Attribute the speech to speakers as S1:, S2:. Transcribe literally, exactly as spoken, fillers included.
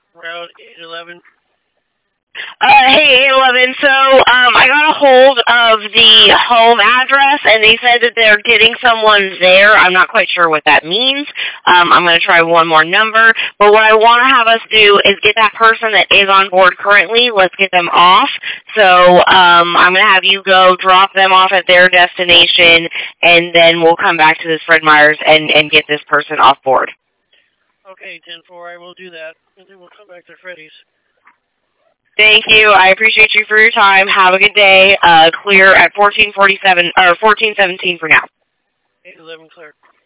S1: Route eight eleven.
S2: Uh, hey, eight eleven. So, um, I got a hold of the home address, and they said that they're getting someone there. I'm not quite sure what that means. Um, I'm going to try one more number. But what I want to have us do is get that person that is on board currently. Let's get them off. So, um, I'm going to have you go drop them off at their destination, and then we'll come back to this Fred Meyer's and, and get this person off board.
S1: Okay, ten four, I will do that, and then we'll come back to Freddy's.
S2: Thank you. I appreciate you for your time. Have a good day. Uh, clear at fourteen forty-seven or fourteen seventeen for now.
S1: eight eleven clear.